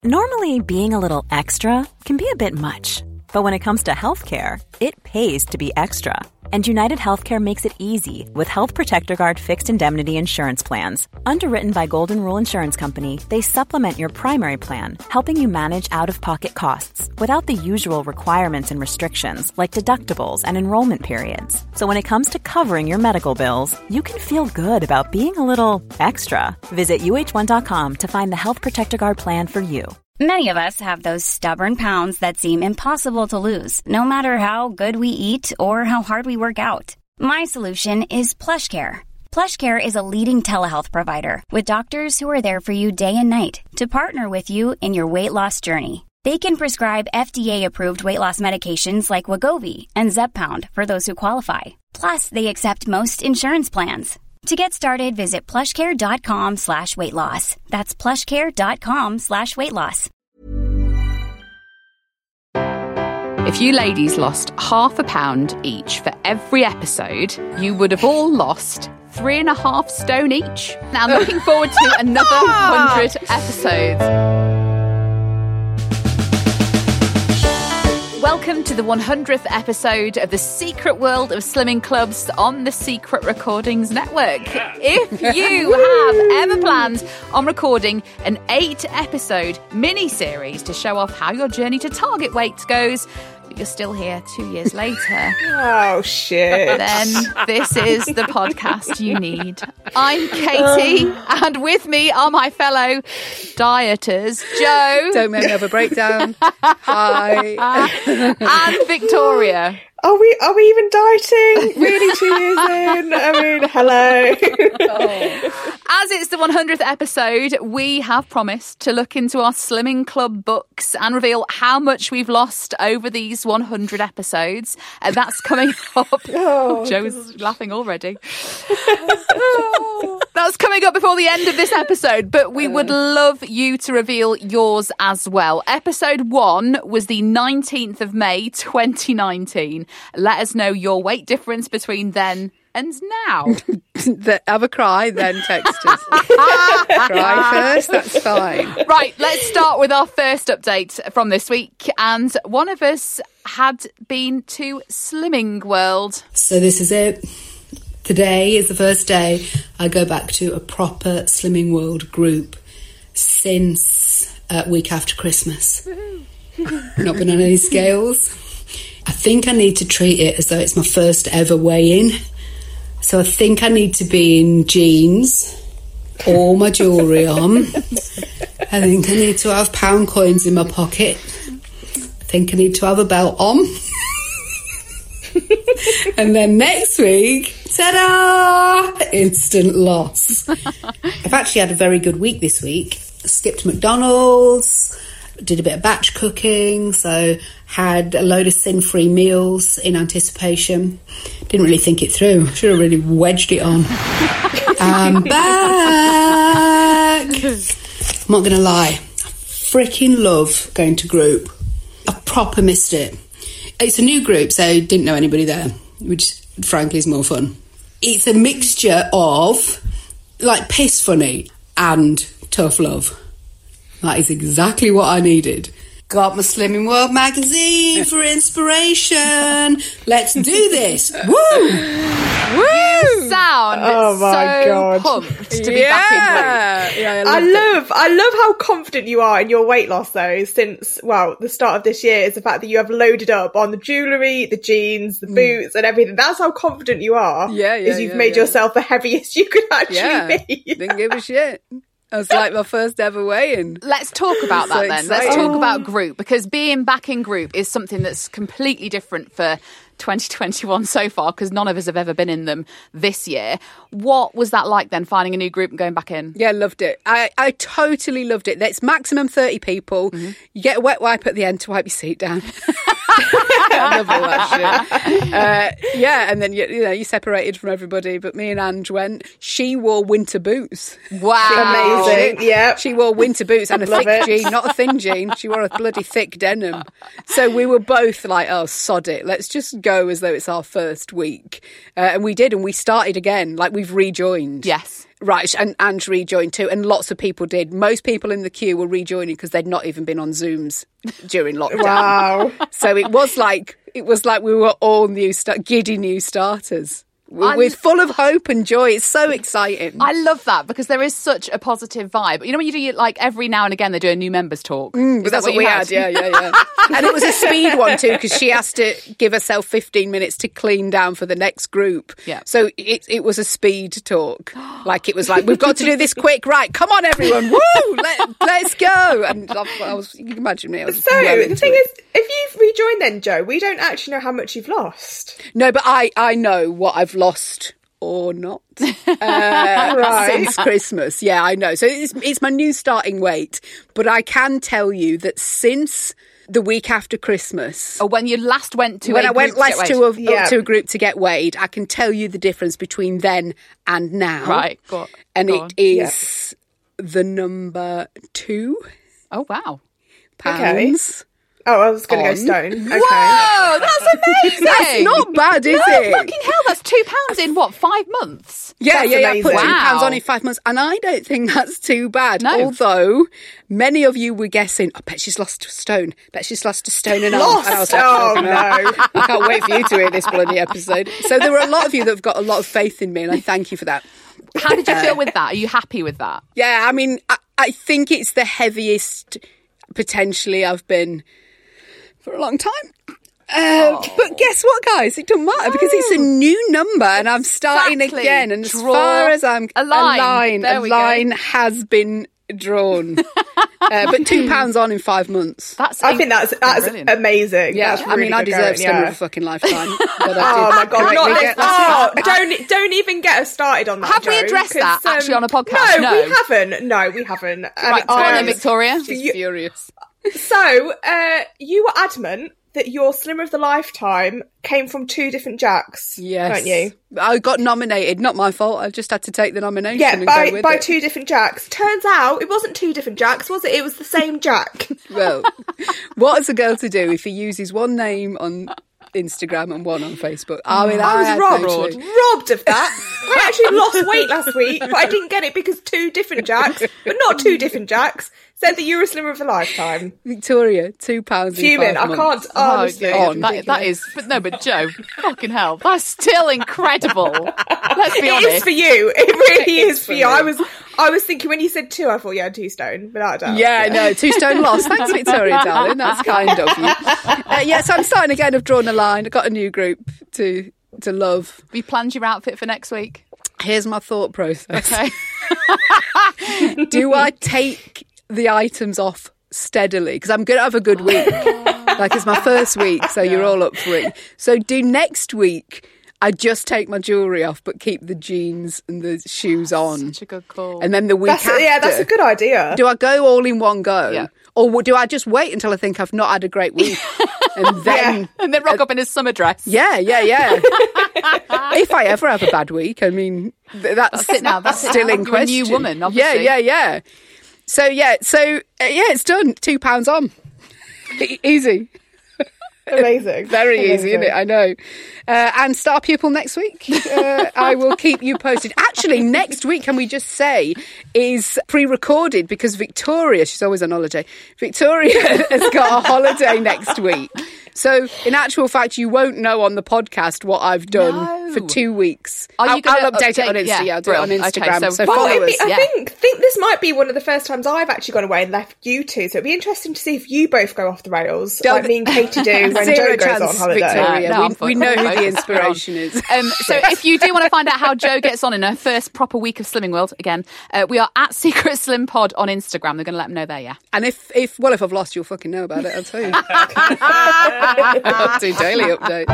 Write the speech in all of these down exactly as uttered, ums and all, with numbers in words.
Normally, being a little extra can be a bit much. But when it comes to healthcare, it pays to be extra. And United Healthcare makes it easy with Health Protector Guard fixed indemnity insurance plans. Underwritten by Golden Rule Insurance Company, they supplement your primary plan, helping you manage out-of-pocket costs without the usual requirements and restrictions like deductibles and enrollment periods. So when it comes to covering your medical bills, you can feel good about being a little extra. Visit U H one dot com to find the Health Protector Guard plan for you. Many of us have those stubborn pounds that seem impossible to lose, no matter how good we eat or how hard we work out. My solution is PlushCare. PlushCare is a leading telehealth provider with doctors who are there for you day and night to partner with you in your weight loss journey. They can prescribe F D A-approved weight loss medications like Wegovy and Zepbound for those who qualify. Plus, they accept most insurance plans. To get started, visit plushcare.com slash weight loss. That's plushcare.com slash weight loss. If you ladies lost half a pound each for every episode, you would have all lost three and a half stone each. Now, I'm looking forward to another hundred episodes. Welcome to the one hundredth episode of The Secret World of Slimming Clubs on the Secret Recordings Network. If you have ever planned on recording an eight-episode mini-series to show off how your journey to target weight goes, but you're still here two years later. Oh, shit. Then this is the podcast you need. I'm Katie, and with me are my fellow dieters, Joe. Don't make me have a breakdown. Hi. And Victoria. Are we are we even dieting? Really, two years in? I mean, hello. Oh. As it's the one hundredth episode, we have promised to look into our Slimming Club books and reveal how much we've lost over these one hundred episodes. And that's coming up. Oh, Joe's God. Laughing already. That's coming up before the end of this episode, but we would love you to reveal yours as well. Episode one was the nineteenth of May, twenty nineteen. Let us know your weight difference between then and now. the, have a cry, then text us. Cry first, that's fine. Right, let's start with our first update from this week. And one of us had been to Slimming World. So this is it. Today is the first day I go back to a proper Slimming World group since uh, week after Christmas. Not been on any scales. I think I need to treat it as though it's my first ever weigh-in. So I think I need to be in jeans, all my jewellery on. I think I need to have pound coins in my pocket. I think I need to have a belt on. And then next week, ta-da! Instant loss. I've actually had a very good week this week. I skipped McDonald's, did a bit of batch cooking, so had a load of sin-free meals in anticipation. Didn't really think it through. Should have really wedged it on. I'm back. I'm not going to lie. I freaking love going to group. I proper missed it. It's a new group, so I didn't know anybody there, which frankly is more fun. It's a mixture of like piss funny and tough love. That is exactly what I needed. Got my Slimming World magazine for inspiration. Let's do this. Woo! Woo! You sound oh my so God. pumped to yeah. be back in group. Yeah, I, I love I love how confident you are in your weight loss though since, well, the start of this year is the fact that you have loaded up on the jewellery, the jeans, the boots mm. and everything. That's how confident you are. Yeah, yeah, is you've yeah, made yeah. yourself the heaviest you could actually yeah. be. Didn't give a shit. It was like my first ever weigh-in. Let's talk about that So then. exciting. Let's talk about group, because being back in group is something that's completely different for twenty twenty-one so far, because none of us have ever been in them this year. What was that like then, finding a new group and going back in? Yeah, loved it. I, I totally loved it. It's maximum thirty people. Mm-hmm. You get a wet wipe at the end to wipe your seat down. I love all that shit. Uh, yeah, and then you, you know you separated from everybody, but me and Ange went. She wore winter boots. Wow, amazing! Yeah, she wore winter boots and a Love thick it. jean, not a thin jean. She wore a bloody thick denim. So we were both like, "Oh, sod it, let's just go as though it's our first week," uh, and we did, and we started again. Like we've rejoined. Yes. Right, and Ange rejoined too, and lots of people did. Most people in the queue were rejoining because they'd not even been on Zooms during lockdown. Wow. So it was like it was like we were all new, start, giddy new starters. We're, we're full of hope and joy. It's so exciting. I love that because there is such a positive vibe. You know when you do, like, every now and again they do a new members talk? Mm, but that's what, what we had? had, yeah, yeah, yeah. And it was a speed one too because she has to give herself fifteen minutes to clean down for the next group. Yeah. So it, it was a speed talk. Like, it was like, we've got to do this quick. Right, come on, everyone. Woo! Let, let's go. And I, I was, you can imagine me. I was So well the thing it. is, if you've rejoined then, Jo, we don't actually know how much you've lost. No, but I, I know what I've lost or not uh, Right. since Christmas. Yeah, I know. So it's, it's my new starting weight. But I can tell you that since the week after Christmas, Or when you last went to when a I went group to get last to weighed. a, Yeah. to a group to get weighed, I can tell you the difference between then and now. Right, go on, And go it on. is the number two Oh, wow. pounds. Oh, I was going to On. go stone. Okay. Whoa, that's amazing. That's not bad, is no, it? fucking hell, that's two pounds in, what, five months? Yeah, That's yeah, yeah. I put two amazing. pounds Wow. on in five months, and I don't think that's too bad. No. Although many of you were guessing, I bet she's lost a stone. Bet she's lost a stone and a half. And I was Lost? like, Oh, fucking hell. I can't wait for you to hear this bloody episode. So there were a lot of you that have got a lot of faith in me, and I thank you for that. How did you feel with that? Are you happy with that? Yeah, I mean, I, I think it's the heaviest potentially I've been for a long time. Uh, But guess what, guys? It doesn't matter because it's a new number and I'm starting Exactly. again. And as Draw far as I'm a line. a line, There a we go. line has been drawn. uh, but two pounds on in five months. That's I think that's that's brilliant. amazing. Yeah, That's I mean, really I good deserve going, Slimmer yeah. of a fucking lifetime. But I Oh did my god! correctly Not this. get Oh, that. don't don't even get us started on that. Have we Jo, addressed 'cause, that actually on a podcast? No, No. we haven't. No, we haven't. And Right, go on I- then, Victoria. She's You- furious. So, uh, you were adamant that your Slimmer of the Lifetime came from two different Jacks, Yes. weren't you? I got nominated. Not my fault. I just had to take the nomination Yeah, and by go with by it. two different Jacks. Turns out it wasn't two different Jacks, was it? It was the same Jack. Well, what is a girl to do if he uses one name on Instagram and one on Facebook? I mean, I was had robbed, no clue. robbed of that. I actually lost weight last week, but I didn't get it because two different Jacks, but not two different Jacks, said that you were a Slimmer of a Lifetime. Victoria, two pounds in Fuming, five I months. can't, honestly. Oh, on. that, that is, but no, but Jo, fucking hell, that's still incredible. Let's be It honest. is for you. It really It is is for for you. me. I was, I was thinking when you said two, I thought you had two stone, without a doubt. Yeah, no, two stone loss. Thanks, Victoria, darling. That's kind of you. Uh, yeah, so I'm starting again. I've drawn a line. I've got a new group to to love. Have you planned your outfit for next week? Here's my thought process. Okay. Do I take the items off steadily? Because I'm going to have a good week. Like, it's my first week, so you're all up for it. So do next week, I just take my jewellery off, but keep the jeans and the shoes on. Such a good call. And then the week That's, after, yeah, that's a good idea. do I go all in one go? Yeah. Or do I just wait until I think I've not had a great week? And then... and then rock up in his summer dress. Yeah, yeah, yeah. If I ever have a bad week, I mean, th- that's, That's it now, that's it still now. in You're a question. new woman, Yeah, obviously. yeah, yeah. So, yeah, so, uh, yeah, it's done. Two pounds on. E- easy. Amazing. Very Amazing. easy, isn't it? I know. Uh, and Star Pupil next week. Uh, I will keep you posted. Actually, next week, can we just say, is pre-recorded because Victoria, she's always on holiday, Victoria has got a holiday next week. So, in actual fact, you won't know on the podcast what I've done No. for two weeks. Are you I'll, gonna I'll update, it on update- Insta. yeah, Yeah, I'll do it on brill. Okay, Instagram. so so follow follow I, us. think, I yeah. think think this might be one of the first times I've actually gone away and left you two. So it'd be interesting to see if you both go off the rails, Don't- like me and Katie do when Zero Jo goes chance, on holiday. Victoria. No, I'm we, fine. we know who the Focus. inspiration is. Um, so if you do want to find out how Jo gets on in her first proper week of Slimming World, again, uh, we are at Secret Slim Pod on Instagram. They're going to let them know there, yeah. And if, if, well, if I've lost, you'll fucking know about it, I'll tell you. I'll do daily update.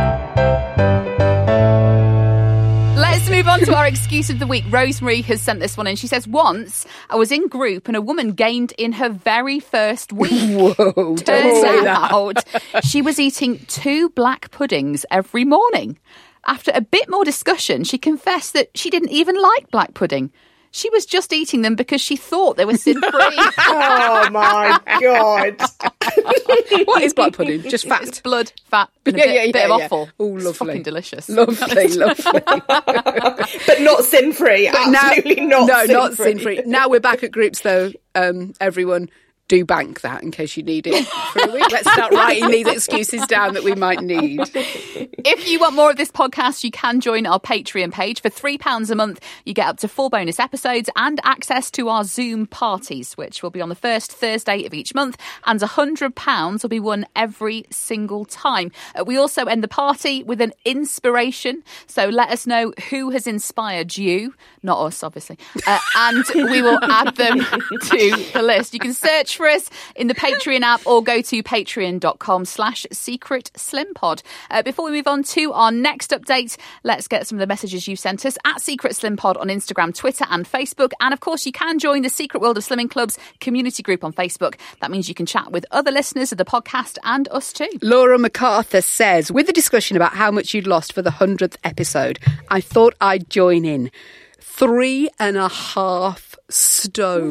Let's move on to our excuse of the week. Rosemary has sent this one in. She says, once I was in group and a woman gained in her very first week. Whoa, don't Turns say that. out she was eating two black puddings every morning. After a bit more discussion, she confessed that she didn't even like black pudding. She was just eating them because she thought they were sin-free. Oh my god! What is black pudding? Just fat. It's blood, fat, and a Yeah, bit, yeah, bit yeah, of yeah. offal. Oh, It's lovely. fucking delicious. Lovely, lovely. But not sin-free. Absolutely now, not no, sin-free. not sin-free. Now we're back at groups, though. Um, everyone, do bank that in case you need it for a week. Let's start writing these excuses down that we might need. If you want more of this podcast, you can join our Patreon page. For three pounds a month, you get up to four bonus episodes and access to our Zoom parties, which will be on the first Thursday of each month, and one hundred pounds will be won every single time. Uh, we also end the party with an inspiration, so let us know who has inspired you, not us, obviously, uh, and we will add them to the list. You can search for us in the Patreon app or go to patreon.com slash secret slimpod. Uh, before we move on to our next update, let's get some of the messages you sent us at Secret Slim Pod on Instagram, Twitter and Facebook. And of course, you can join the Secret World of Slimming Club's community group on Facebook. That means you can chat with other listeners of the podcast and us too. Laura MacArthur says, with the discussion about how much you'd lost for the hundredth episode, I thought I'd join in. Three and a half stone.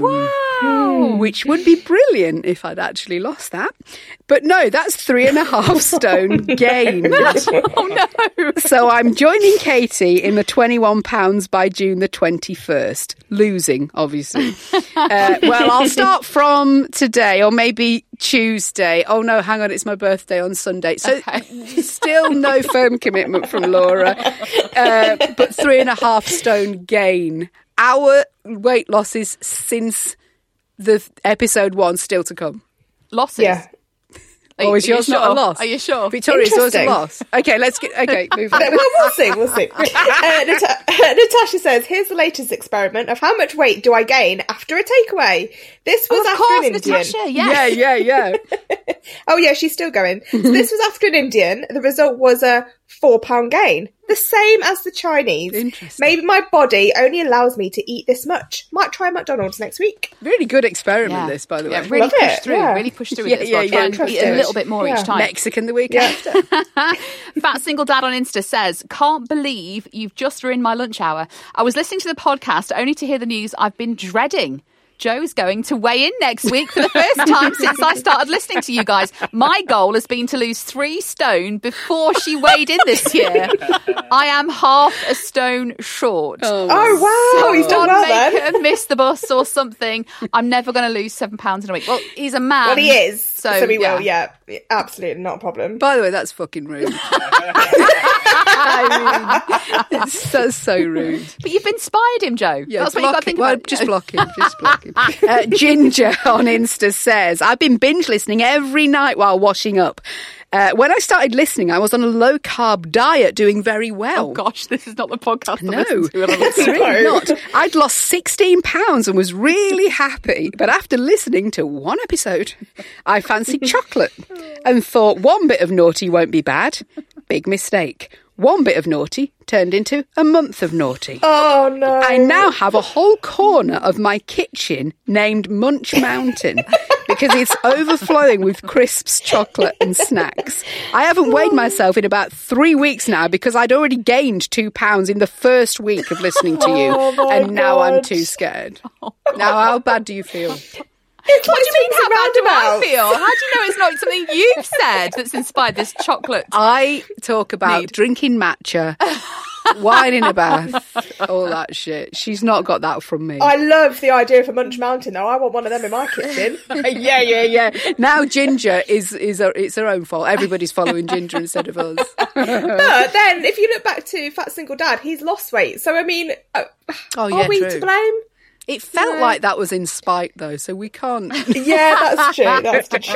Wow. Which would be brilliant if I'd actually lost that. But no, that's three and a half stone gained. Oh no. So I'm joining Katie in the twenty-one pounds by June the twenty-first. Losing, obviously. Uh, well, I'll start from today or maybe Tuesday. Oh no, hang on, it's my birthday on Sunday. So Okay. still no firm commitment from Laura. Uh, but three and a half stone gain. Our weight losses since the episode one still to come. Losses. Yeah. Are, Or is are you yours not a sure? loss? Are you sure? Victoria's yours a Interesting. loss. Okay, let's get. Okay, move on. Well, we'll see, we'll see. Uh, Nat- Natasha says, here's the latest experiment of how much weight do I gain after a takeaway. This was Oh, of after course, an Indian. Natasha. Yes. Yeah, yeah, yeah. Oh yeah, she's still going. So this was after an Indian. The result was a four pound gain. The same as the Chinese. Interesting. Maybe my body only allows me to eat this much. Might try McDonald's next week. Really good experiment, Yeah. this, by the Yeah, way. really Love push it, through. yeah. Really push through Yeah, with it as well. yeah, Try yeah, and eat a interesting. little bit more Yeah. each time. Mexican the week Yeah. after. Fat Single Dad on Insta says, can't believe you've just ruined my lunch hour. I was listening to the podcast only to hear the news I've been dreading. Joe's going to weigh in next week for the first time since I started listening to you guys. My goal has been to lose three stone before she weighed in this year. I am half a stone short. Oh wow, he's done Someone well make then. her miss the bus or something. I'm never going to lose seven pounds in a week. Well, he's a man. Well, he is. So, So, he yeah. will, yeah. Absolutely, not a problem. By the way, that's fucking rude. I mean, it's so, so rude. But you've inspired him, Joe. Yeah, That's what you've got to block think him. Well, about. just block him. Just block him. Uh, Ginger on Insta says, I've been binge listening every night while washing up. Uh, when I started listening, I was on a low carb diet, doing very well. Oh gosh, this is not the podcast to No, listen to. And I'm it's really not. I'd lost sixteen pounds and was really happy. But after listening to one episode, I fancied chocolate and thought one bit of naughty won't be bad. Big mistake. One bit of naughty turned into a month of naughty. Oh no. I now have a whole corner of my kitchen named Munch Mountain because it's overflowing with crisps, chocolate and snacks. I haven't weighed myself in about three weeks now because I'd already gained two pounds in the first week of listening to you. Oh, my and now I'm God. too scared. Now, how bad do you feel? It's What do you mean? How bad do I roundabouts. feel? How do you know it's not something you've said that's inspired this chocolate? I talk about Need. drinking matcha, wine in a bath, all that shit. She's not got that from me. I love the idea of a Munch Mountain, though. I want one of them in my kitchen. yeah, yeah, yeah. Now Ginger is is a, it's her own fault. Everybody's following Ginger instead of us. But then, if you look back to Fat Single Dad, he's lost weight. So, I mean, uh, Oh, are yeah, we true. to blame? It felt No. like that was in spite, though, so we can't. Yeah, that's true. That's true.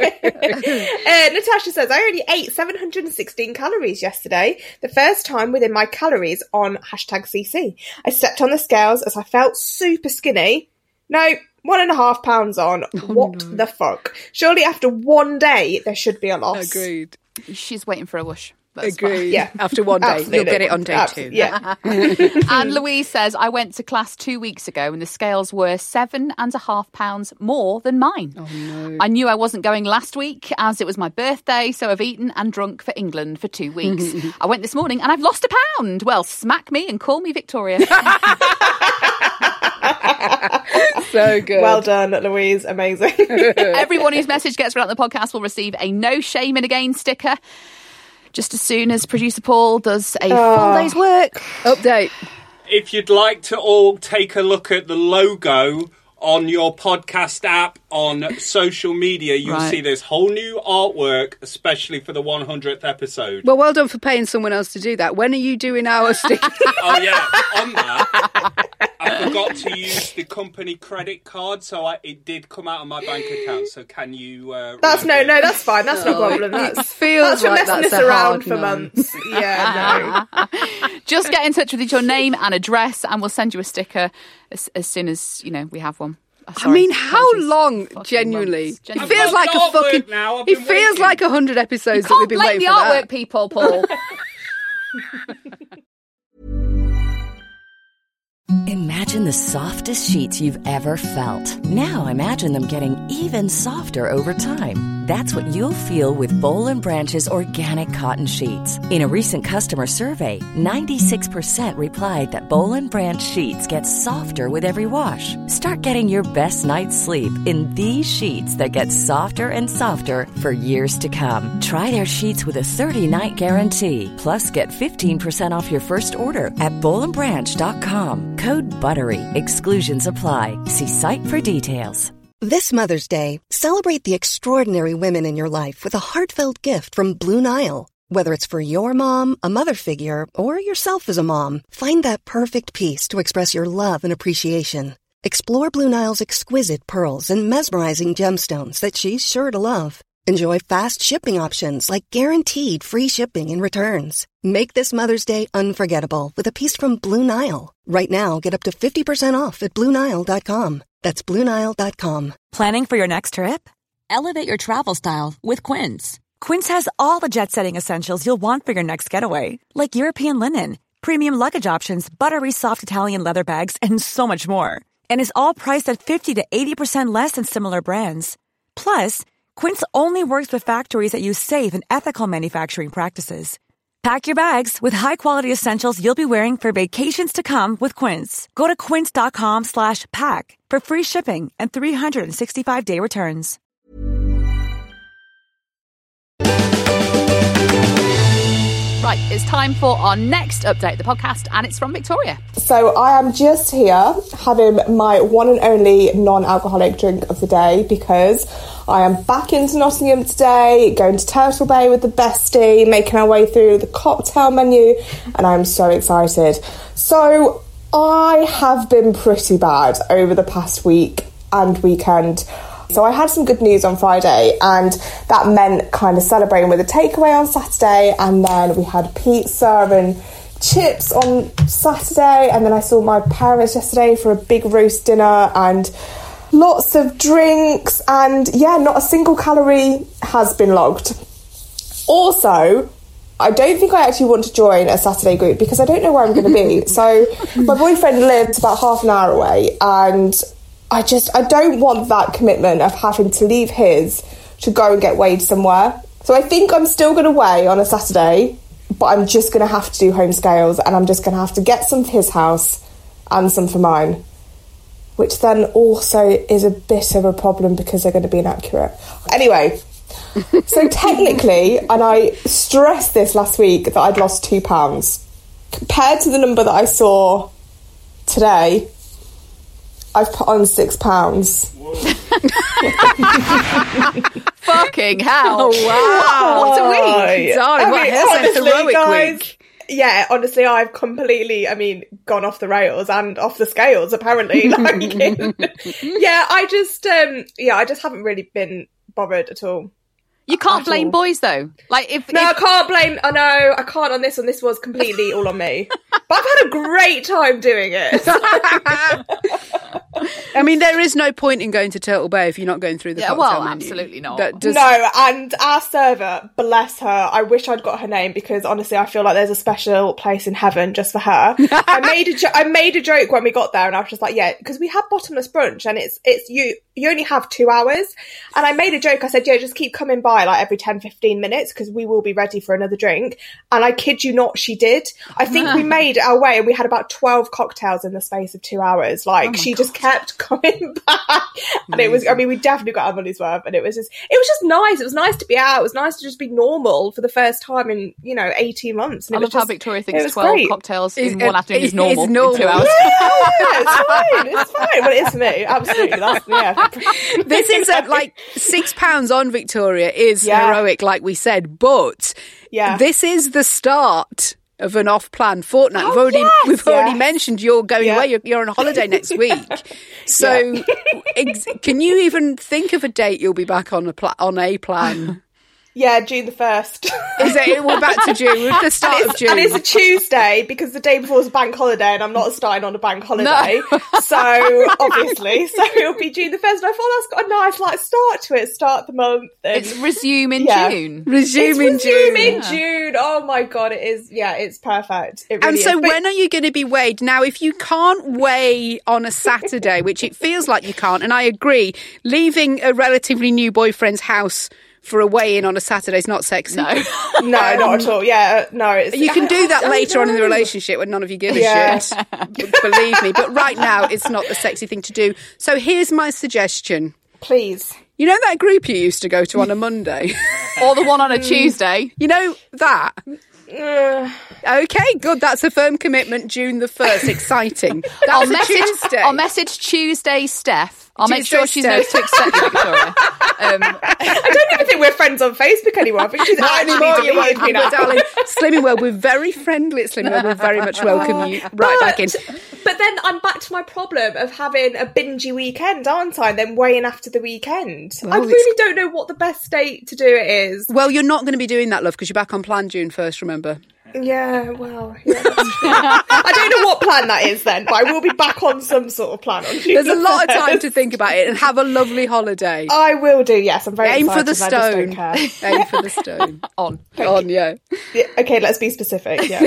uh, Natasha says, I only ate seven hundred sixteen calories yesterday, the first time within my calories on hashtag C C. I stepped on the scales as I felt super skinny. No, one and a half pounds on. What the fuck? Surely after one day, there should be a loss. Agreed. She's waiting for a whoosh. That's Agreed. Yeah. After one day, Absolutely. you'll get it on day Abs- two. Yeah. fine. And Louise says, I went to class two weeks ago and the scales were seven and a half pounds more than mine. Oh, no. I knew I wasn't going last week as it was my birthday, so I've eaten and drunk for England for two weeks. I went this morning and I've lost a pound. Well, smack me and call me Victoria. So good. Well done, Louise. Amazing. Everyone whose message gets read on the podcast will receive a No Shame in a Gain sticker just as soon as producer Paul does a Oh. full day's work. Update. If you'd like to all take a look at the logo on your podcast app, on social media, you'll Right. see this whole new artwork, especially for the one hundredth episode. Well, well done for paying someone else to do that. When are you doing our sticker? Oh, yeah. On that, I forgot to use the company credit card, so I, it did come out of my bank account. So can you... Uh, That's no, remember- no, that's fine. That's no Oh, problem. it That's, feels that's from like messing that's us a around hard for no. months. Yeah, no. Just get in touch with your name and address and we'll send you a sticker as, as soon as, you know, we have one. Oh, I sorry, mean, how apologies. long, Fucking genuinely? months. It Genuinely. feels I've like got a artwork fucking... now, I've It been feels waiting. like a hundred episodes You that we've can't been blame waiting the for artwork that. people, Paul. Imagine the softest sheets you've ever felt. Now imagine them getting even softer over time. That's what you'll feel with Boll and Branch's organic cotton sheets. In a recent customer survey, ninety-six percent replied that Boll and Branch sheets get softer with every wash. Start getting your best night's sleep in these sheets that get softer and softer for years to come. Try their sheets with a thirty-night guarantee. Plus, get fifteen percent off your first order at boll and branch dot com. Code BUTTERY. Exclusions apply. See site for details. This Mother's Day, celebrate the extraordinary women in your life with a heartfelt gift from Blue Nile. Whether it's for your mom, a mother figure, or yourself as a mom, find that perfect piece to express your love and appreciation. Explore Blue Nile's exquisite pearls and mesmerizing gemstones that she's sure to love. Enjoy fast shipping options like guaranteed free shipping and returns. Make this Mother's Day unforgettable with a piece from Blue Nile. Right now, get up to fifty percent off at blue nile dot com. That's blue nile dot com. Planning for your next trip? Elevate your travel style with Quince. Quince has all the jet-setting essentials you'll want for your next getaway, like European linen, premium luggage options, buttery soft Italian leather bags, and so much more. And is all priced at fifty to eighty percent less than similar brands. Plus, Quince only works with factories that use safe and ethical manufacturing practices. Pack your bags with high-quality essentials you'll be wearing for vacations to come with Quince. Go to quince.com slash pack for free shipping and three sixty-five day returns. Right, it's time for our next update of the podcast, and it's from Victoria. So I am just here having my one and only non-alcoholic drink of the day because I am back into Nottingham today, going to Turtle Bay with the bestie, making our way through the cocktail menu, and I'm so excited. So I have been pretty bad over the past week and weekend. So I had some good news on Friday, and that meant kind of celebrating with a takeaway on Saturday, and then we had pizza and chips on Saturday, and then I saw my parents yesterday for a big roast dinner and lots of drinks, and yeah, not a single calorie has been logged. Also, I don't think I actually want to join a Saturday group because I don't know where I'm going to be. So my boyfriend lives about half an hour away, and I just, I don't want that commitment of having to leave his to go and get weighed somewhere. So I think I'm still going to weigh on a Saturday, but I'm just going to have to do home scales, and I'm just going to have to get some for his house and some for mine, which then also is a bit of a problem because they're going to be inaccurate. Anyway, so technically, and I stressed this last week, that I'd lost two pounds. Compared to the number that I saw today, I've put on six pounds. Fucking hell. Oh, wow. What a week. Darling, I what mean, a honestly, heroic guys, week. Yeah, honestly, I've completely, I mean, gone off the rails and off the scales, apparently. Like, yeah, I just, um, yeah, I just haven't really been bothered at all. You can't At blame all. boys, though. Like, if, No, if I can't blame, I know, I can't on this one. This was completely all on me. But I've had a great time doing it. I mean, there is no point in going to Turtle Bay if you're not going through the Yeah, cocktail well, menu. absolutely not. That does- No, and our server, bless her, I wish I'd got her name because honestly I feel like there's a special place in heaven just for her. I made a jo- I made a joke when we got there, and I was just like, yeah, because we had bottomless brunch, and it's it's you you only have two hours, and I made a joke. I said, yeah, just keep coming by like every ten, fifteen minutes because we will be ready for another drink. And I kid you not, she did. I think we made our way, and we had about twelve cocktails in the space of two hours. Like, Oh my she just God. kept coming back. And it was, I mean, we definitely got our money's worth. And it was just, it was just nice. It was nice to be out. It was nice to just be normal for the first time in, you know, eighteen months. And I it love was how just, Victoria it thinks was twelve great. cocktails in It's- one afternoon is it- normal. it's normal. In two hours. Yeah, it's fine. It's fine. Well, it is for me. Absolutely. That's, yeah. This is a, like six pounds on Victoria is Yeah. heroic, like we said, but Yeah. this is the start of an off-plan fortnight. we've Oh, already yes, we've already yes. mentioned you're going Yeah. away. You're, you're on a holiday next week. So, ex- can you even think of a date you'll be back on a pla- on a plan? Yeah, June the first. Is it? We're back to June. We're at the start and of it's, June. and it's a Tuesday because the day before is a bank holiday and I'm not starting on a bank holiday. So, obviously, so it'll be June the first. And I thought that's got a nice like start to it, start the month. And, It's resume in Yeah. June. Resume in it's June. resume in June. Oh my God, it is. Yeah, it's perfect. It really And so, is. But- when are you going to be weighed? Now, if you can't weigh on a Saturday, which it feels like you can't, and I agree, leaving a relatively new boyfriend's house for a weigh-in on a Saturday is not sexy. No. no, not at all. Yeah, no. It's, You can do that I- I later on in the know. relationship when none of you give a Yeah. shit. Believe me. But right now, it's not the sexy thing to do. So here's my suggestion. Please. You know that group you used to go to on a Monday? Or the one on a Tuesday. You know that? Uh, Okay, good. That's a firm commitment. June the first. Exciting. I'll That's a message, Tuesday. I'll message Tuesday Steph. I'll make Tuesday sure she Steph. knows to accept you, Victoria. Um, I don't even think we're friends on Facebook anymore. I think she's Not actually anymore, you deleted won't me be, now. but darling. Slimming World, we're very friendly at Slimming World. We'll very much welcome you right back in. But then I'm back to my problem of having a bingey weekend, aren't I? And then weighing after the weekend. I Well, it's- really don't know what the best date to do it is. Well, you're not going to be doing that, love, because you're back on plan June first, remember? Yeah, well, yeah, that's true. I don't know what plan that is then, but I will be back on some sort of plan on June There's a the lot of time first. to think about it and have a lovely holiday. I will do, yes. I'm very Aim for excited. the I just stone. don't care. Aim for the stone. on. On, yeah. Yeah, okay, let's be specific, yeah.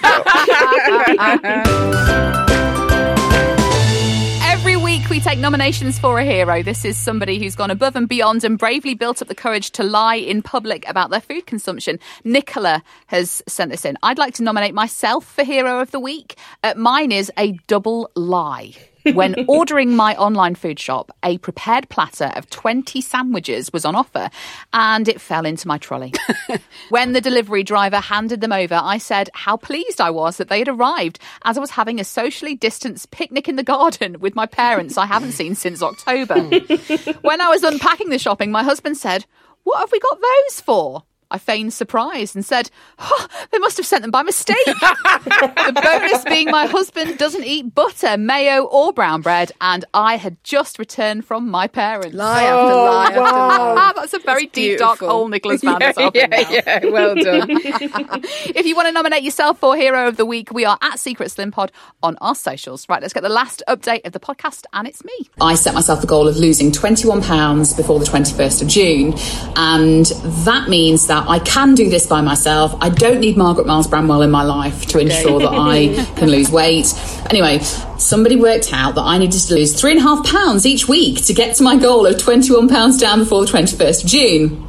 Every week we take nominations for a hero. This is somebody who's gone above and beyond and bravely built up the courage to lie in public about their food consumption. Nicola has sent this in. I'd like to nominate myself for Hero of the Week. Uh, mine is a double lie. When ordering my online food shop, a prepared platter of twenty sandwiches was on offer and it fell into my trolley. When the delivery driver handed them over, I said how pleased I was that they had arrived as I was having a socially distanced picnic in the garden with my parents I haven't seen since October. When I was unpacking the shopping, my husband said, "What have we got those for?" I feigned surprise and said, oh, they must have sent them by mistake. The bonus being my husband doesn't eat butter, mayo or brown bread, and I had just returned from my parents. Lie after lie after lie. That's a very That's deep, dark beautiful. hole Nicholas found yeah, herself in yeah, now. yeah, well done. If you want to nominate yourself for Hero of the Week, we are at Secret Slim Pod on our socials. Right, let's get the last update of the podcast, and it's me. I set myself the goal of losing twenty-one pounds before the twenty-first of June, and that means that I can do this by myself. I don't need Margaret Miles Bramwell in my life to ensure that I can lose weight. Anyway, somebody worked out that I needed to lose three and a half pounds each week to get to my goal of twenty-one pounds down before the twenty-first of June.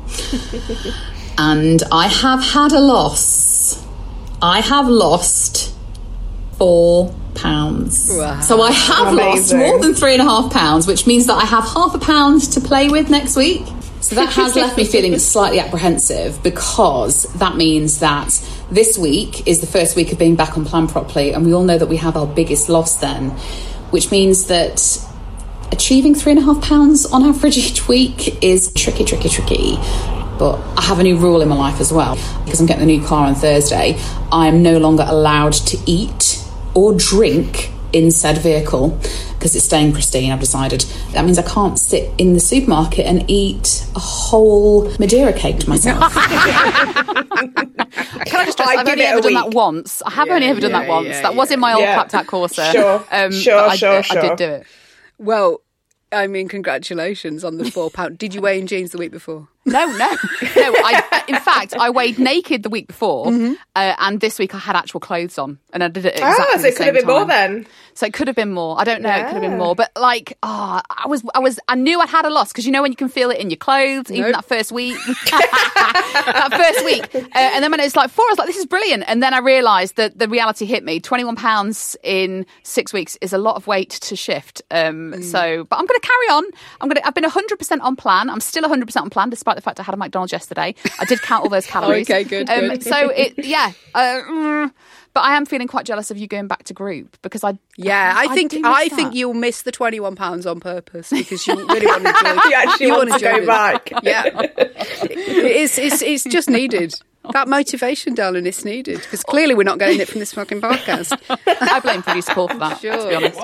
And I have had a loss. I have lost four pounds. Wow. So I have lost Amazing. more than three and a half pounds, which means that I have half a pound to play with next week. So that has left me feeling slightly apprehensive, because that means that this week is the first week of being back on plan properly, and we all know that we have our biggest loss then, which means that achieving three and a half pounds on average each week is tricky, tricky, tricky. But I have a new rule in my life as well, because I'm getting a new car on Thursday. I am no longer allowed to eat or drink in said vehicle because it's staying pristine. I've decided that means I can't sit in the supermarket and eat a whole Madeira cake to myself. Can I just stress, I I've give only it a ever done that week. once. I have Yeah, only ever done yeah, that once. yeah, that was in my old yeah. Claptat Corsa. Sure, um, sure, but I, sure, I sure. did do it. Well, I mean, congratulations on the four pound. Did you weigh in jeans the week before? No, no, no. I, in fact, I weighed naked the week before, mm-hmm. uh, and this week I had actual clothes on, and I did it exactly oh, so the it could same have been time. more then. So it could have been more. I don't know. Yeah. It could have been more, but like, oh, I was, I was, I knew I'd had a loss because you know when you can feel it in your clothes, even nope. that first week, that first week, uh, and then when it was like four, I was like, this is brilliant, and then I realised that the reality hit me. twenty-one pounds in six weeks is a lot of weight to shift. Um, mm. So, but I'm going to carry on. I'm going to. I've been one hundred percent on plan. I'm still one hundred percent on plan, despite the fact I had a McDonald's yesterday. I did count all those calories. Okay, good. Um, good. So it, yeah. Uh, mm, but I am feeling quite jealous of you going back to group because I. Yeah, I, I think do I miss think that. you'll miss the twenty-one pounds on purpose because you really want to enjoy. You actually you want want to go enjoy it. back. Yeah, it's it's it's just needed. That motivation, darling, is needed because clearly we're not getting it from this fucking podcast. I blame producer Paul for that. Sure. To be honest.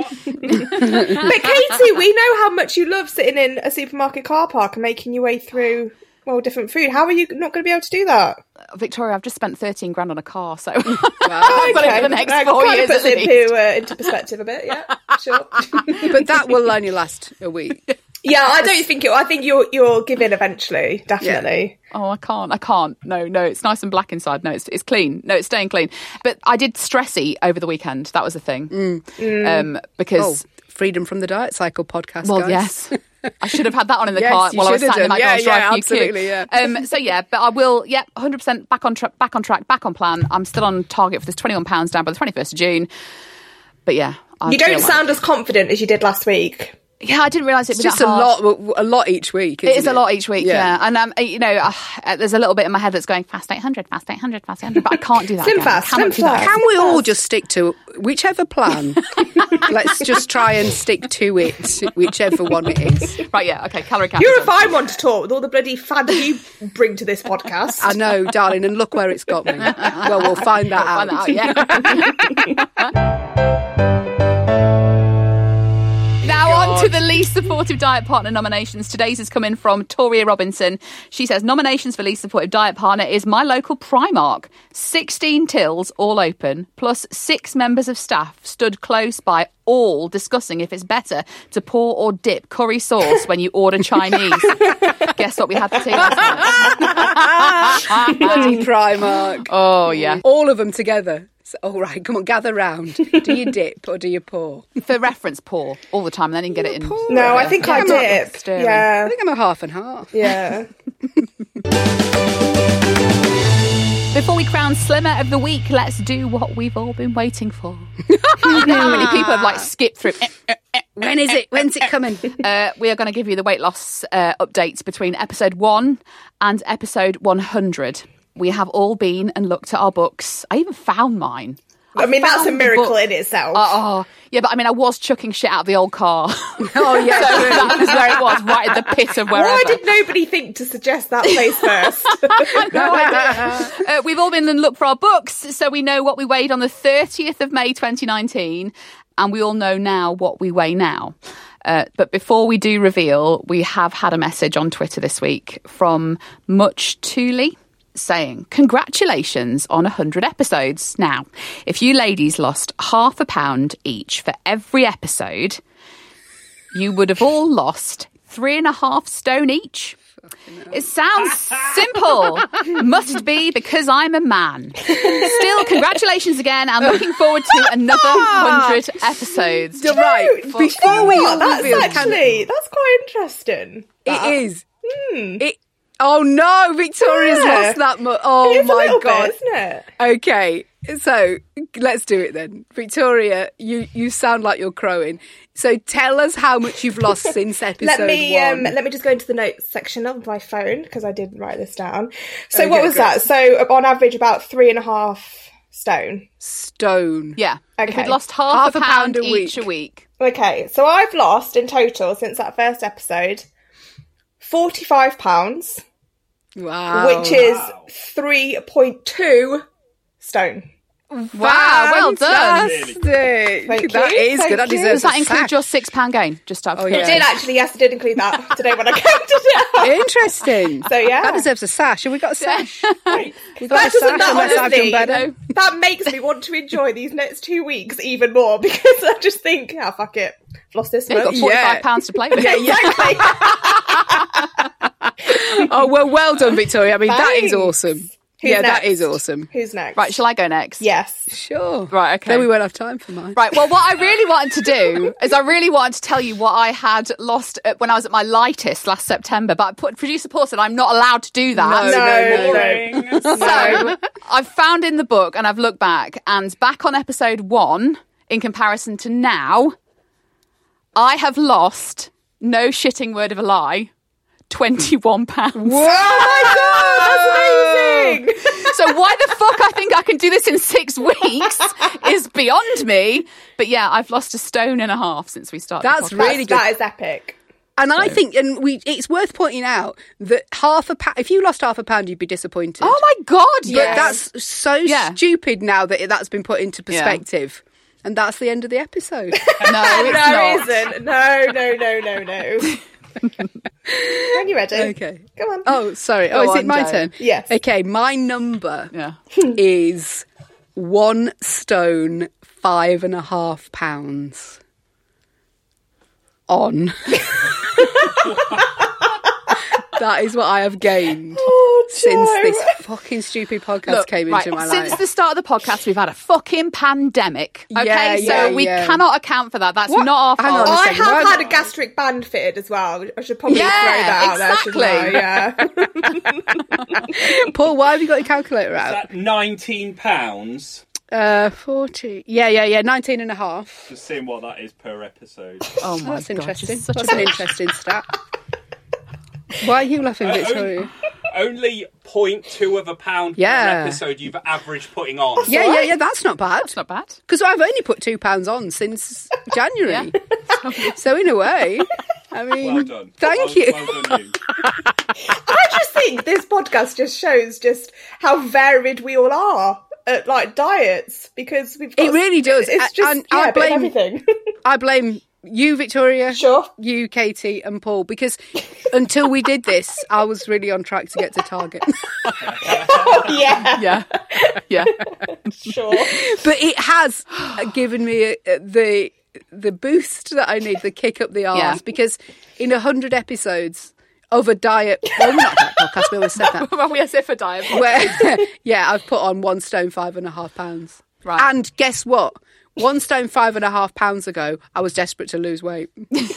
But Katie, we know how much you love sitting in a supermarket car park and making your way through, well, different food. How are you not going to be able to do that? Victoria, I've just spent thirteen grand on a car, so Wow. I've got it for the next That four kind years. of puts at it least. into, uh, into perspective a bit, yeah, sure. But that will only last a week. Yeah, I don't think it. I think you'll you'll give in eventually, definitely. Oh, I can't. I can't. No, no. It's nice and black inside. No, it's it's clean. No, it's staying clean. But I did stress eat over the weekend. That was the thing. Mm. Um, because oh, Freedom from the Diet Cycle podcast. well, guys. yes. I should have had that on in the Yes, car you while I was should have sat in the done. McDonald's Yeah, yeah, drive-through absolutely, queue. yeah. Um, so yeah, but I will. Yeah, one hundred percent back on track. Back on track. Back on plan. I'm still on target for this twenty-one pounds down by the twenty-first of June. But yeah, I You don't feel sound like, as confident as you did last week. Yeah, I didn't realise it It's was just that a hard. lot, a lot each week. It Isn't is a lot each week, Yeah. yeah. And, um, you know, uh, there's a little bit in my head that's going, fast eight hundred, fast eight hundred, fast eight hundred, but I can't do that Slim again. fast, I cannot slim do that. fast. Can we all just stick to whichever plan? Let's just try and stick to it, whichever one it is. Right, yeah, okay, calorie count. You're a fine one to talk with all the bloody fad you bring to this podcast. I know, darling, and look where it's got me. Well, we'll find that out. Find that out, yeah. Now on to the least supportive diet partner nominations. Today's has come in from Toria Robinson. She says, nominations for least supportive diet partner is my local Primark. sixteen tills, all open, plus six members of staff stood close by, all discussing if it's better to pour or dip curry sauce when you order Chinese. Guess what we had for tea last night? Bloody Primark. Oh, yeah. All of them together. So, all right, come on, gather round. Do you dip or do you pour? For reference, pour all the time and then you can get it in. pour. No, I think I I'm not dip. stirring. I Yeah, think I'm a half and half. yeah. Before we crown Slimmer of the Week, let's do what we've all been waiting for. You know how many people have like skipped through? When is it? When's it coming? Uh, we are going to give you the weight loss uh, updates between episode one and episode one hundred. We have all been and looked at our books. I even found mine. I mean, that's a found the miracle book. in itself. Uh, oh, yeah, but I mean, I was chucking shit out of the old car. Oh, yeah. So that was where it was, right at the pit of wherever. Why did nobody think to suggest that place first? No idea. Uh, we've all been and looked for our books, so we know what we weighed on the thirtieth of May twenty nineteen, and we all know now what we weigh now. Uh, but before we do reveal, we have had a message on Twitter this week from Much Tooley saying, congratulations on one hundred episodes. Now, if you ladies lost half a pound each for every episode, you would have all lost three and a half stone each. It sounds simple. Must be because I'm a man. Still, congratulations again. I'm looking forward to another one hundred episodes. You're right. Dude, Before we you know all what? That's reveal, actually, that's quite interesting. it is. Hmm. It. Oh no, Victoria's Yeah. lost that much. Oh It is a my little god! bit, isn't it? Okay, so let's do it then. Victoria, you, you sound like you're crowing. So tell us how much you've lost since episode Let me one. um, let me just go into the notes section of my phone because I did write this down. So Okay, what was good. that? So on average, about three and a half stone. Stone. Yeah. If Okay. we'd lost half, Half a a pound, pound a each week. a week. Okay, so I've lost in total since that first episode forty-five pounds, Wow. which is three point two stone. Wow, well done. Fantastic. Thank That you, is thank good. That you. deserves Does that a include sack. your six pound gain? Just out of Oh, It yeah. curiosity. did actually, yes, I did include that today when I counted it out. Interesting. So, yeah. That deserves a sash. Have we got a sash? We've got That a doesn't, sash that unless I've honestly, done better. that makes me want to enjoy these next two weeks even more because I just think, oh, fuck it. I've lost this Yeah, you've got much. forty-five pounds to play with. Yeah, yeah. Oh, well, well done, Victoria. I mean, that is Thanks. awesome. Who's yeah, that next? is awesome. Who's next? Right, shall I go next? Yes. Sure. Right, okay. Then we won't have time for mine. Right, well, what I really wanted to do is I really wanted to tell you what I had lost at, when I was at my lightest last September, but I put, producer Paul said I'm not allowed to do that. No, no, no. no. So I've found in the book and I've looked back, and back on episode one, in comparison to now, I have lost, no shitting word of a lie, twenty-one pounds. Oh my god, that's amazing! So why the fuck I think I can do this in six weeks is beyond me. But yeah, I've lost a stone and a half since we started. That's the podcast. really good. That is epic. And I think, and we, it's worth pointing out that half a pound, if you lost half a pound, you'd be disappointed. Oh my god! But Yeah, that's so Yeah. stupid now that it, that's been put into Yeah. perspective. And that's the end of the episode. no, it's no, not. it isn't. No, no, no, no, no. When you're ready. Okay. Come on. Oh, sorry. Go oh, is on, it my Jo. turn? Yes. Okay, my number Yeah. is one stone, five and a half pounds. On. That is what I have gained Oh, since Jo. this fucking stupid podcast Look, came right, into my since life. the start of the podcast, we've had a fucking pandemic. Okay, Yeah, so yeah, we yeah. cannot account for that. That's What? not our Hang fault. on a I second, have why- had a gastric band fitted as well. I should probably Yeah, throw that out there, exactly. shouldn't I? Yeah. Paul, why have you got your calculator Is out? that nineteen pounds? Uh, forty. Yeah, yeah, yeah. Nineteen and a half. Just seeing what that is per episode. Oh my That's god, interesting. you're such That's a an bitch. interesting stat. Why are you laughing, Uh, Victoria? Only zero point two of a pound Yeah. per episode you've averaged putting on. Yeah, yeah, yeah. That's not bad. It's not bad. Because I've only put two pounds on since January. So in a way, I mean, Well done. thank well, you. Well done, you. I just think this podcast just shows just how varied we all are at like diets because we've got, It really does. It's just And yeah, I a bit of blame- everything. I blame you, Victoria. Sure. You, Katie, and Paul, because until we did this, I was really on track to get to Target. yeah, Yeah, yeah. sure. But it has given me uh, the the boost that I need, the kick up the arse, Yeah. because in a hundred episodes of a diet, well, not that podcast, we always said that. Well, we as if a diet. Where, yeah, I've put on one stone five and a half pounds. Right. And guess what? One stone five and a half pounds ago, I was desperate to lose weight.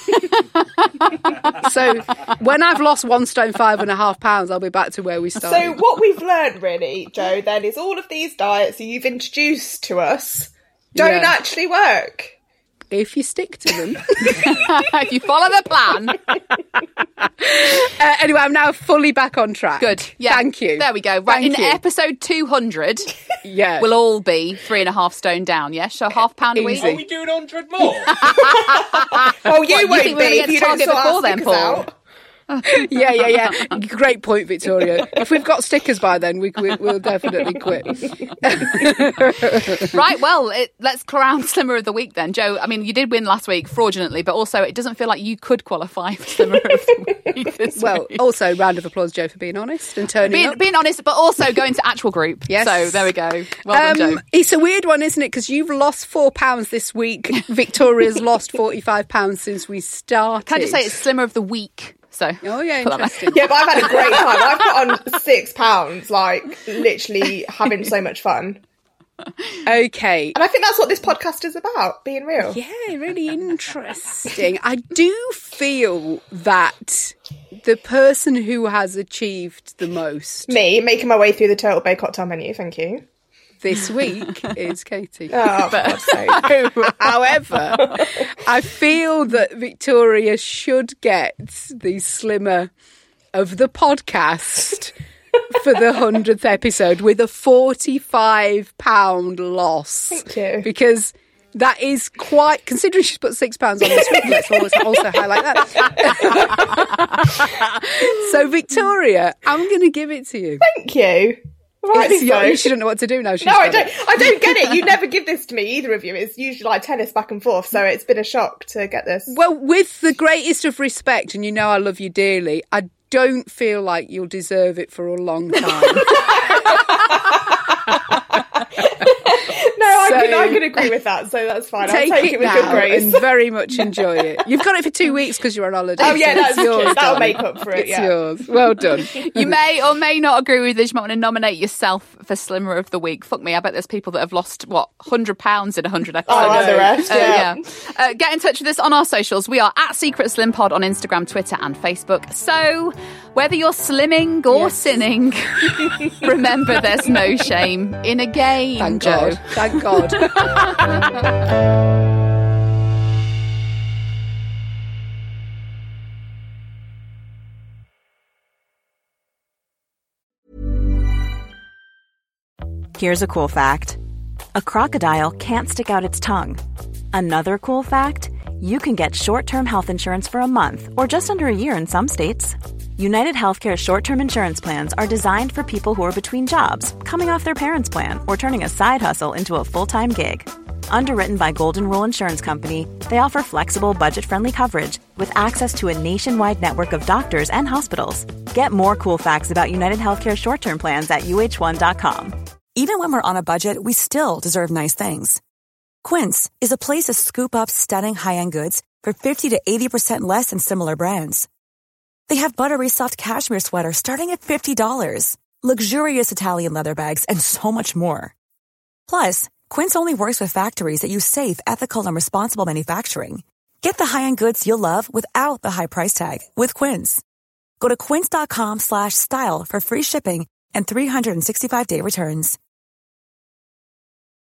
So when I've lost one stone five and a half pounds, I'll be back to where we started. So what we've learned really, Joe, then is all of these diets that you've introduced to us don't Yeah. actually work. If you stick to them. If you follow the plan, Uh, anyway, I'm now fully back on track. good. Yeah, Thank you. There we go. Right, Thank in you. episode two hundred, Yeah. we'll all be three and a half stone down. Yeah, so half pound a week. Easy. Are we doing one hundred more? Oh, you What, you won't think be we're gonna if get you to don't Target sort our before then, stickers Paul? out. Yeah, yeah, yeah. Great point, Victoria. If we've got stickers by then, we, we, we'll definitely quit. Right, well, it, let's crown Slimmer of the Week then. Joe, I mean, you did win last week fraudulently, but also it doesn't feel like you could qualify for Slimmer of the Week this Well, week. also, round of applause, Joe, for being honest and turning Being, up. being honest, but also going to actual group. Yes. So there we go. Well done, Um, Joe. it's a weird one, isn't it? Because you've lost four pounds this week. Victoria's lost forty-five pounds since we started. Can I just say it's Slimmer of the Week? So, Oh, yeah, put that back. interesting. Yeah, but I've had a great time. I've put on six pounds, like literally having so much fun. Okay. And I think that's what this podcast is about, being real. Yeah, really interesting. I do feel that the person who has achieved the most Me, making my way through the Turtle Bay cocktail menu, thank you. this week is Katie. Oh, for God's sake. However, I feel that Victoria should get the Slimmer of the podcast for the hundredth episode with a forty-five pound loss. Thank you. Because that is quite, considering she's put six pounds on this week, let's also, also highlight that. So, Victoria, I'm going to give it to you. Thank you. Rightly It's- so. you shouldn't know what to do now. She's No, I got don't. it. I don't get it. You never give this to me, either of you. It's usually like tennis back and forth. So it's been a shock to get this. Well, with the greatest of respect, and you know I love you dearly, I don't feel like you'll deserve it for a long time. No, I, So- can, I can agree with that. So that's fine. Take, I'll take it, it with now good grace. and very much enjoy it. You've got it for two weeks because you're on holiday. Oh, yeah, so that's it's yours, true. That'll darling. make up for it, It's yeah. yours. Well done. You may or may not agree with this. You might want to nominate yourself for Slimmer of the Week. Fuck me, I bet there's people that have lost, what, one hundred pounds in one hundred episodes. Oh, and the rest, Uh, yeah. Uh, get in touch with us on our socials. We are at Secret Slim Pod on Instagram, Twitter and Facebook. So, whether you're slimming or sinning, remember there's no shame in a game, Thank Joe. God. Thank God. Here's a cool fact. A crocodile can't stick out its tongue. Another cool fact, you can get short-term health insurance for a month or just under a year in some states. United Healthcare short-term insurance plans are designed for people who are between jobs, coming off their parents' plan, or turning a side hustle into a full-time gig. Underwritten by Golden Rule Insurance Company, they offer flexible, budget-friendly coverage with access to a nationwide network of doctors and hospitals. Get more cool facts about United Healthcare short-term plans at U H one dot com. Even when we're on a budget, we still deserve nice things. Quince is a place to scoop up stunning high-end goods for fifty to eighty percent less than similar brands. They have buttery soft cashmere sweaters starting at fifty dollars, luxurious Italian leather bags, and so much more. Plus, Quince only works with factories that use safe, ethical, and responsible manufacturing. Get the high-end goods you'll love without the high price tag with Quince. Go to quince.com slash style for free shipping and three sixty-five day returns.